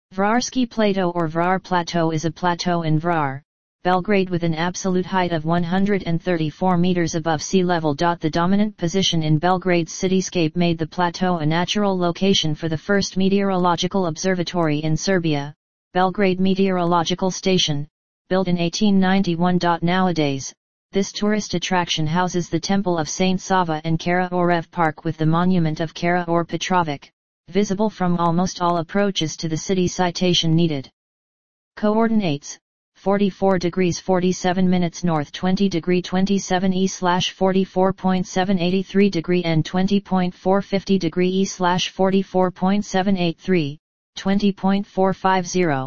Vrarski Plateau or Vrar Plateau is a plateau in Vrar, Belgrade with an absolute height of 134 meters above sea level. The dominant position in Belgrade's cityscape made the plateau a natural location for the first meteorological observatory in Serbia, Belgrade Meteorological Station, built in 1891. Nowadays, this tourist attraction houses the Temple of Saint Sava and Kara-Orev Park with the monument of Kara-or Petrovic, visible from almost all approaches to the city. Citation needed. Coordinates: 44 degrees 47 minutes north, 20 degree 27 E/44.783 degree N, 20.450 degree E/44.783, 20.450.